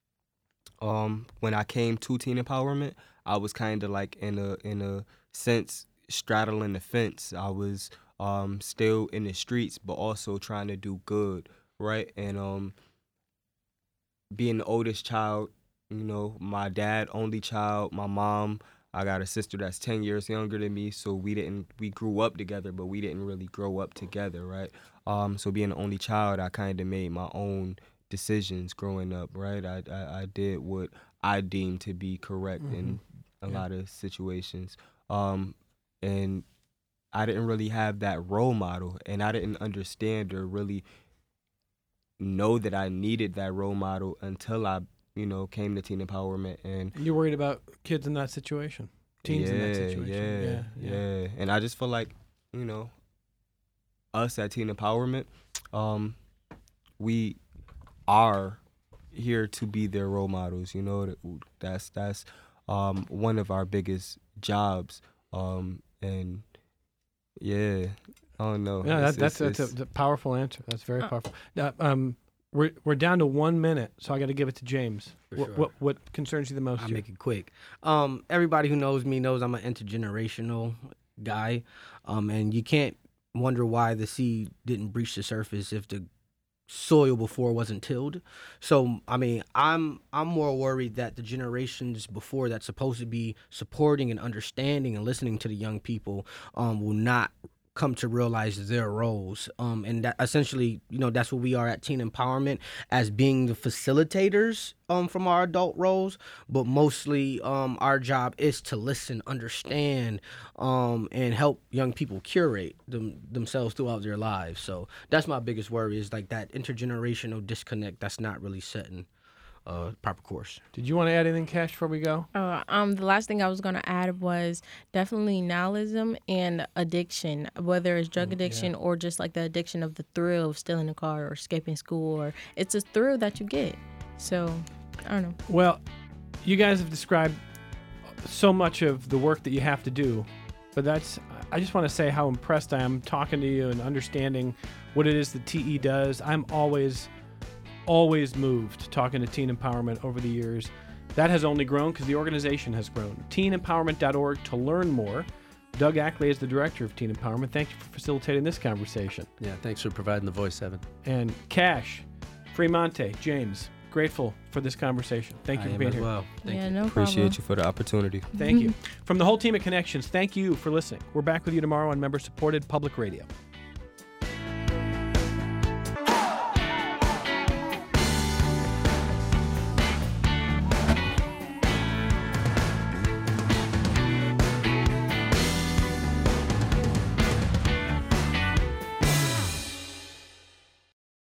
[SPEAKER 5] um, when I came to teen empowerment, I was kind of like in a, in a sense straddling the fence. I was um, still in the streets, but also trying to do good, right? And um, being the oldest child, you know, my dad only child, my mom I got a sister that's ten years younger than me, so we didn't we grew up together, but we didn't really grow up together, right? Um, so being the only child, I kind of made my own decisions growing up, right? I, I, I did what I deemed to be correct mm-hmm. in a yeah. lot of situations. Um, and I didn't really have that role model, and I didn't understand or really know that I needed that role model until I, you know, came to Teen Empowerment. And
[SPEAKER 1] you're worried about kids in that situation, teens
[SPEAKER 5] yeah,
[SPEAKER 1] in that situation.
[SPEAKER 5] Yeah, yeah, yeah, yeah. And I just feel like, you know, us at Teen Empowerment, um, we are here to be their role models. You know, that's that's um, one of our biggest jobs. Um, and yeah, I don't know.
[SPEAKER 1] Yeah,
[SPEAKER 5] it's,
[SPEAKER 1] that, that's
[SPEAKER 5] it's,
[SPEAKER 1] that's
[SPEAKER 5] it's,
[SPEAKER 1] a, a powerful answer. That's very powerful. Uh, um, we're we're down to one minute, so I got to give it to James.
[SPEAKER 4] For
[SPEAKER 1] What,
[SPEAKER 4] sure.
[SPEAKER 1] what what concerns you the most?
[SPEAKER 4] I'll
[SPEAKER 1] here?
[SPEAKER 4] make it quick. Um, everybody who knows me knows I'm an intergenerational guy, um, and you can't wonder why the seed didn't breach the surface if the soil before wasn't tilled. So I mean, I'm I'm more worried that the generations before that's supposed to be supporting and understanding and listening to the young people um, will not come to realize their roles. Um, and that essentially, you know, that's what we are at Teen Empowerment, as being the facilitators um, from our adult roles. But mostly um, our job is to listen, understand, um, and help young people curate them, themselves throughout their lives. So that's my biggest worry, is like that intergenerational disconnect that's not really setting uh, proper course.
[SPEAKER 1] Did you want to add anything, Cash, before we go?
[SPEAKER 3] Uh, um, the last thing I was going to add was definitely nihilism and addiction, whether it's drug addiction
[SPEAKER 1] yeah.
[SPEAKER 3] or just like the addiction of the thrill of stealing a car or escaping school, or it's a thrill that you get. So, I don't know.
[SPEAKER 1] Well, you guys have described so much of the work that you have to do, but that's, I just want to say how impressed I am talking to you and understanding what it is that T E does. I'm always always moved talking to Teen Empowerment over the years. That has only grown because the organization has grown. teen empowerment dot org to learn more. Doug Ackley is the director of Teen Empowerment. Thank you for facilitating this conversation.
[SPEAKER 2] Yeah, thanks for providing the voice, Evan.
[SPEAKER 1] And Cash, Fremonte, James, grateful for this conversation. Thank you
[SPEAKER 4] I
[SPEAKER 1] for being
[SPEAKER 4] as
[SPEAKER 1] here.
[SPEAKER 4] Well. Thank
[SPEAKER 3] yeah,
[SPEAKER 4] you.
[SPEAKER 3] no
[SPEAKER 5] appreciate
[SPEAKER 3] problem.
[SPEAKER 5] you for the opportunity.
[SPEAKER 1] Thank you. From the whole team at Connections, thank you for listening. We're back with you tomorrow on member-supported public radio.